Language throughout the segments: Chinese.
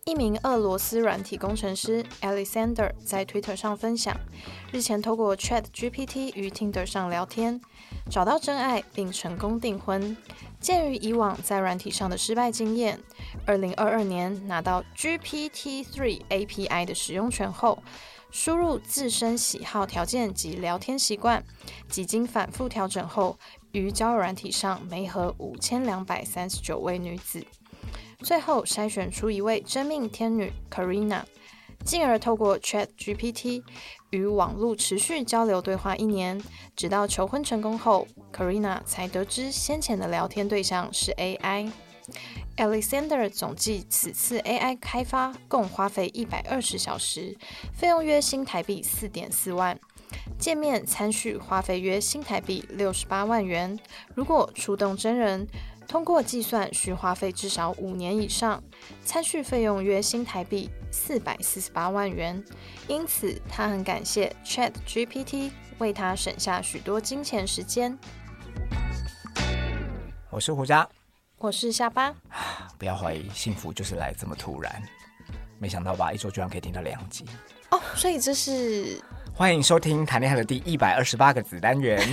一名俄罗斯软体工程师 Alexander 在 Twitter 上分享，日前透过 ChatGPT 与 Tinder 上聊天，找到真爱并成功订婚。鉴于以往在软体上的失败经验，2022年拿到 GPT-3 API 的使用权后，输入自身喜好条件及聊天习惯，几经反复调整后，于交友软体上媒合5239位女子。最后筛选出一位真命天女 Karina， 进而透过 ChatGPT 与网络持续交流对话1年，直到求婚成功后 Karina 才得知先前的聊天对象是 AI。Alexander 总计此次 AI 开发共花费120小时，费用约新台币4.4万，见面参叙花费约新台币68万元，如果出动真人，通过计算需花费至少5年以上，参叙费用约新台币448万元，因此他很感谢 ChatGPT 为他省下许多金钱时间。 我是胡渣， 我是下巴。 不要怀疑，幸福就是来这么突然，没想到吧，一周居然可以听到2集哦，所以这是欢迎收听谈恋爱的第128个子单元。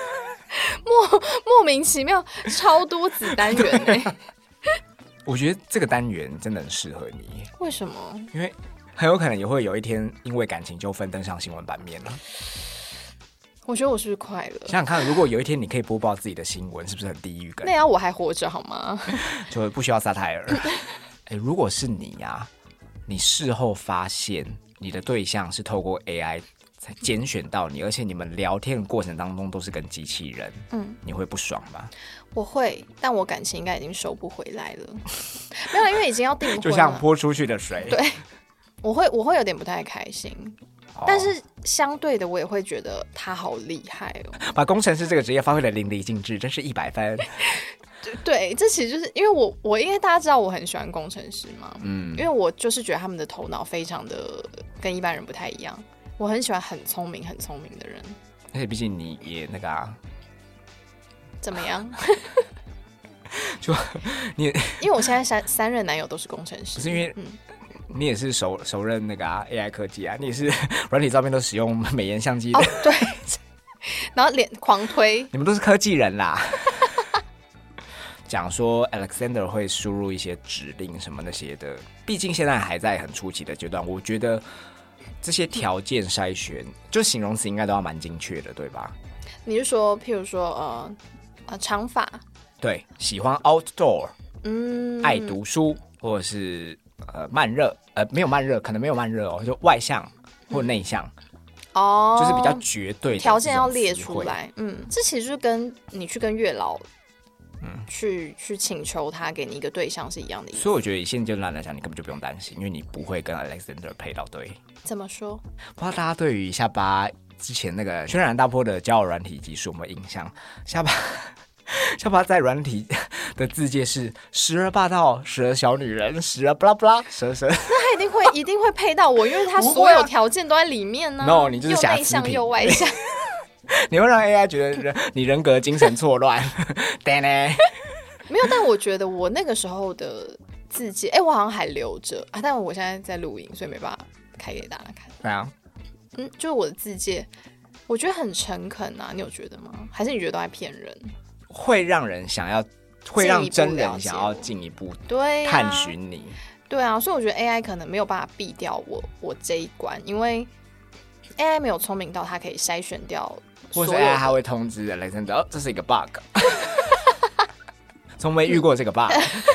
莫名其妙超多子单元欸。 我觉得这个单元真的很适合你。 为什么？ 因为很有可能也会有一天因为感情纠纷登上新闻版面了。 我觉得我是不是快了？ 想想看，如果有一天你可以播报自己的新闻，是不是很地狱感？ 那要我还活着好吗？ 就不需要撒胎尔。如果是你啊，你事后发现你的对象是透过 AI 才拣选到你，而且你们聊天的过程当中都是跟机器人，你会不爽吗？ 我会，但我感情应该已经收不回来了。没有，因为已经要订婚了， 就像泼出去的水。 对，我会有点不太开心。但是相对的，我也会觉得他好厉害哦， 把工程师这个职业发挥得淋漓尽致，真是100分。 对，这其实就是因为我因为大家知道我很喜欢工程师嘛，因为我就是觉得他们的头脑非常的跟一般人不太一样，我很喜欢很聪明的人。 而且毕竟你也那个啊， 怎么样？ 就你， 因为我现在三任男友都是工程师， 不是因为你也是熟任那个AI 科技啊，你也是软体照片都使用美颜相机的， 对，然后脸狂推， 你们都是科技人啦。讲说 Alexander 会输入一些指令什么那些的，毕竟现在还在很初期的阶段，我觉得这些条件筛选，就形容词应该都要蛮精确的，对吧？ 你是说，譬如说长发， 对，喜欢 outdoor，爱读书，或者是慢热，没有慢热，可能没有慢热哦，就外向或内向。就是比较绝对的条件要列出来。这其实就是跟你去跟月老去请求他给你一个对象是一样的意思。 所以我觉得以现阶段来讲，你根本就不用担心，因为你不会跟 Alexander 配到对。 怎么说？ 不知道大家对于下巴之前那个轩然大波的交友软体集数有没有印象？下巴在软体的字界是时而霸道，时而小女人，时而巴拉巴拉，蛇。那他一定会配到我，因为他所有条件都在里面呢。 No， 你就是瑕疵品， 又内向又外向。 你会让 AI 觉得你人格精神错乱。对呢， 没有，但我觉得我那个时候的字界，我好像还留着啊，但我现在在录影，所以没办法开给大家看。 对啊， 就是我的字界，我觉得很诚恳啊，你有觉得吗？还是你觉得都在骗人？会让真人想要进一步探寻你。 对啊，所以我觉得 AI 可能没有办法避掉我这一关，因为 AI 没有聪明到它可以筛选掉所有的， 或是 AI 它会通知 Alexander，这是一个 bug， 从没遇过这个 bug。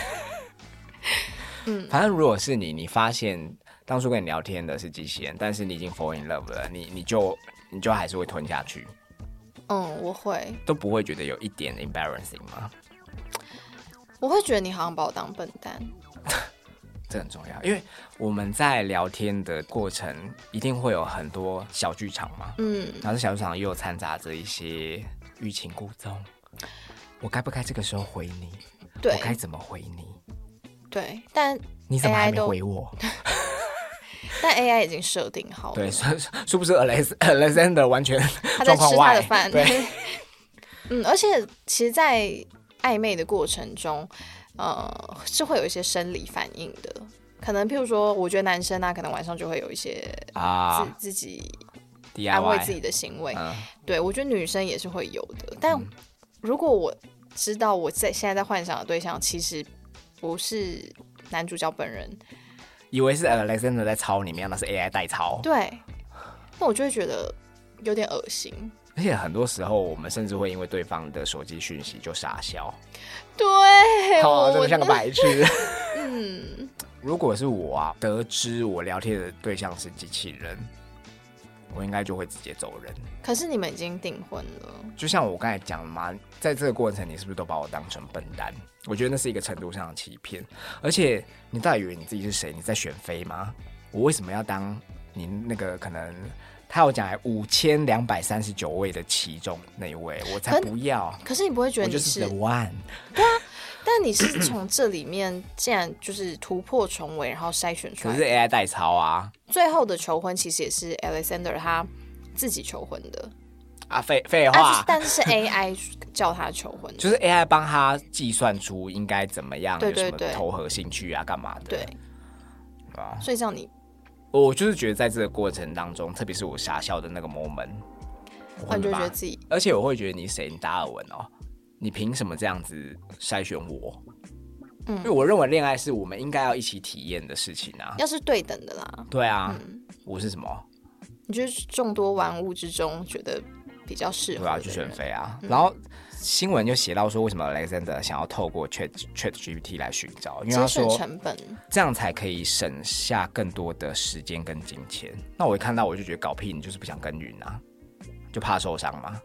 反正如果是你发现当初跟你聊天的是机器人，但是你已经 fall in love 了，你就还是会吞下去。 我会都不会觉得有一点 embarrassing 吗？ 我会觉得你好像把我当笨蛋。 这很重要，因为我们在聊天的过程一定会有很多小剧场嘛，然后这小剧场又掺杂着一些欲擒故纵，我该不该这个时候回你？ 对， 我该怎么回你？ 对，但 AI 你怎么还没回我？ 但 AI 已经设定好了， 对，是不是 Alexander 完全他在吃他的饭？ 对， 而且其实，在暧昧的过程中，是会有一些生理反应的，可可能譬如说，我觉得男生啊，可能晚上就会有一些自己安慰自己的行为。对，我觉得女生也是会有的。但如果我知道我现在在幻想的对象其实不是男主角本人， 以为是 Alexander 在抄你们，那是 AI 代抄。 对，那我就会觉得有点恶心。 而且很多时候，我们甚至会因为对方的手机讯息就傻笑。 对， 真的像个白痴。如果是我啊，得知我聊天的对象是机器人，我应该就会直接走人。 可是你们已经订婚了， 就像我刚才讲的嘛，在这个过程，你是不是都把我当成笨蛋？我觉得那是一个程度上的欺骗。而且，你到底以为你自己是谁？你在选妃吗？我为什么要当你那个可能？他有讲5239位的其中那一位，我才不要。 可是你不会觉得你是 the one？ 对啊，但你是从这里面竟然就是突破重围，然后筛选出来。 可是 AI 代抄啊。 最后的求婚其实也是 Alexander 他自己求婚的啊，废话。 但是 AI 叫他求婚的， 就是 AI 帮他计算出应该怎么样， 对对对， 有什么投合兴趣啊，干嘛的？ 对，所以这样我就是觉得在这个过程当中，特别是我傻笑的那个 moment， 我就觉得自己， 而且我会觉得你谁，你达尔文哦，你凭什么这样子筛选我？因为我认为恋爱是我们应该要一起体验的事情啊， 要是对等的啦。 对啊，我是什么？ 你觉得众多玩物之中觉得比较适合？ 对啊，就选妃啊。然后新闻就写到说，为什么 Alexander 想要透过 ChatGPT 来寻找？因为他说成本这样才可以省下更多的时间跟金钱。那我一看到我就觉得搞屁，你就是不想耕耘啊，就怕受伤吗？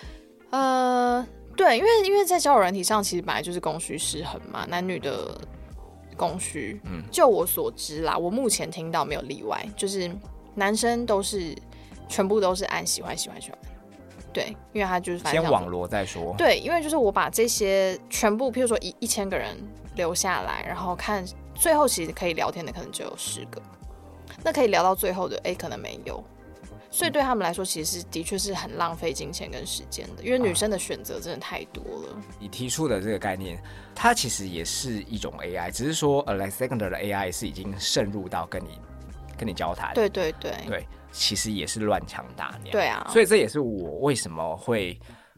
对，因为在交友软体上，其实本来就是供需失衡嘛，男女的供需。就我所知啦，我目前听到没有例外，就是男生全部都是按喜欢。对，因为他就是先网罗再说。 对，因为就是我把这些全部，譬如说1000个人留下来，然后看最后其实可以聊天的可能只有10个，那可以聊到最后的，可能没有。所以对他们来说，其实的确是很浪费金钱跟时间的，因为女生的选择真的太多了。 你提出的这个概念，它其实也是一种 AI， 只是说 Alexander 的 AI 是已经渗入到跟你交谈。 对， 其实也是乱枪打鸟。 对啊， 所以这也是我为什么会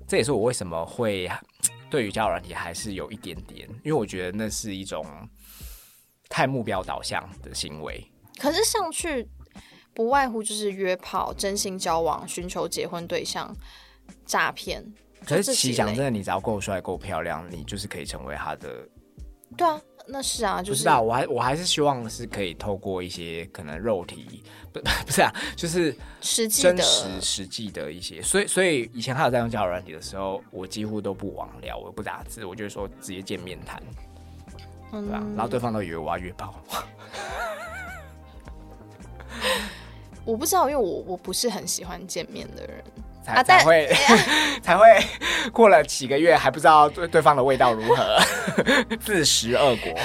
对于交友软体还是有一点点，因为我觉得那是一种太目标导向的行为。 可是上去不外乎就是约炮、真心交往、寻求结婚对象、诈骗。 可是其实讲真的，你只要够帅、够漂亮，你就是可以成为他的。 对啊，那是啊，就是不知道，我还是希望是可以透过一些可能肉体，不是啊，就是真实际的一些。所以以前还有在用交友软体的时候，我几乎都不网聊，我不打字，我就说直接见面谈，对吧？然后对方都以为我要约炮。 我不知道，因为我不是很喜欢见面的人。 才会过了几个月还不知道对方的味道如何，自食恶果。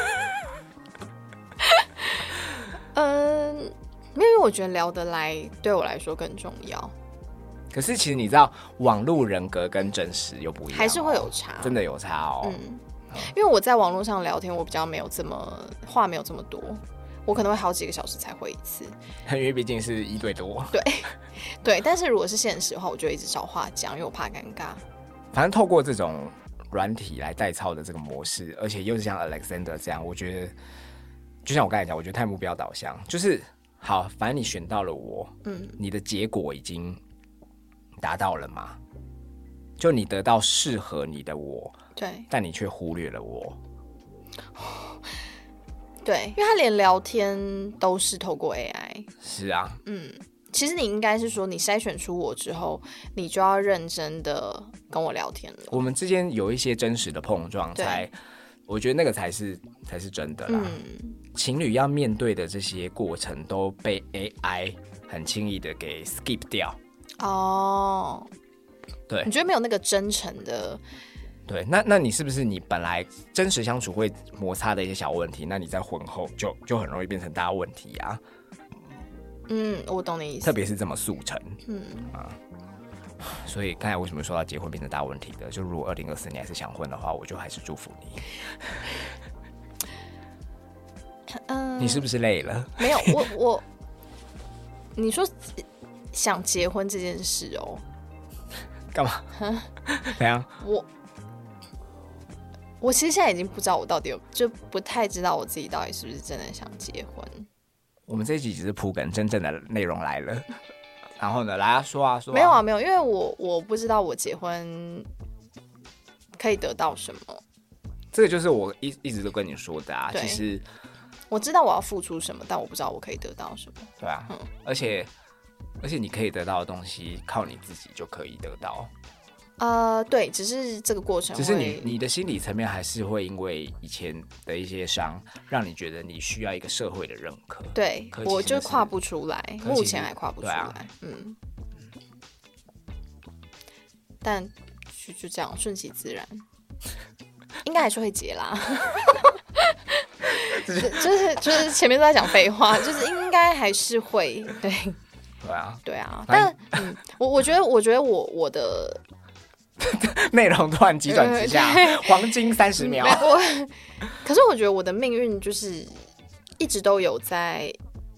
没有，因为我觉得聊得来对我来说更重要。 可是其实你知道，网络人格跟真实又不一样， 还是会有差， 真的有差哦。 因为我在网络上聊天，我比较没有话没有这么多。我可能会好几个小时才回一次， 因为毕竟是1对多。 对，但是如果是现实的话，我就一直找话讲，因为我怕尴尬。 反正透过这种软体来代操的这个模式，而且又是像 Alexander 这样，我觉得就像我刚才讲，我觉得太目标导向，就是好，反正你选到了我，你的结果已经达到了嘛，就你得到适合你的我， 对， 但你却忽略了我。 对，因为他连聊天都是透过 AI。是啊， 其实你应该是说，你筛选出我之后，你就要认真的跟我聊天了。 我们之间有一些真实的碰撞，我觉得那个才是真的啦。情侣要面对的这些过程都被 AI 很轻易的给 skip 掉。哦，对， 你觉得没有那个真诚的？ 对，那你是不是你本来真实相处会摩擦的一些小问题，那你在婚后就很容易变成大问题啊？ 我懂你意思， 特别是这么速成，所以刚才为什么说到结婚变成大问题的？就如果2024年还是想婚的话，我就还是祝福你。 你是不是累了？ 没有，我你说想结婚这件事哦， 干嘛？怎样？ 我其实现在已经不知道我到底就不太知道我自己到底是不是真的想结婚。 我们这一集只是铺梗，真正的内容来了。然后呢，来啊，说啊，说啊。 没有啊，没有，因为我不知道我结婚可以得到什么。 这个就是我一直都跟你说的啊。其实我知道我要付出什么，但我不知道我可以得到什么。 对啊，而且你可以得到的东西，靠你自己就可以得到。 对，只是这个过程， 只是你的心理层面还是会因为以前的一些伤，让你觉得你需要一个社会的认可。 对，我就跨不出来，目前还跨不出来。 啊、 但就这样顺其自然，应该还是会结啦。就是前面都在讲废话，就是应该还是会对。对啊，但我觉得我的。 内容突然急转直下，黄金30秒。 可是我觉得我的命运就是一直都有在，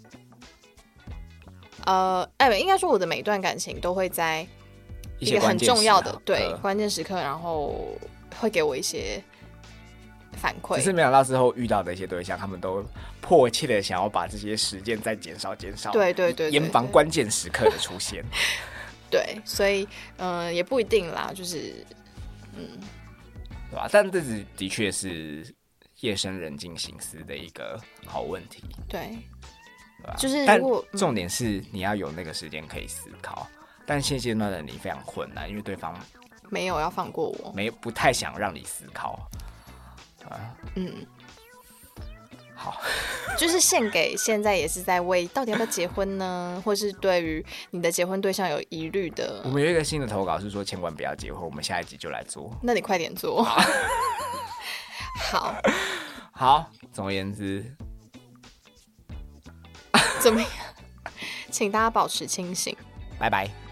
应该说我的每一段感情都会在一个很重要的关键时刻，然后会给我一些反馈。 只是没想到之后遇到的一些对象，他们都迫切的想要把这些时间再减少， 对， 严防关键时刻的出现。 对，所以也不一定啦，就是对吧？但这的确是夜深人静心思的一个好问题。 对， 吧？ 就是但重点是你要有那个时间可以思考，但现阶段的你非常困难，因为对方没有要放过我， 不太想让你思考。好， 就是献给现在也是在为到底要不要结婚呢，或是对于你的结婚对象有疑虑的。 我们有一个新的投稿是说千万不要结婚，我们下一集就来做。 那你快点做。好， 总而言之， 怎么样？请大家保持清醒。 拜拜。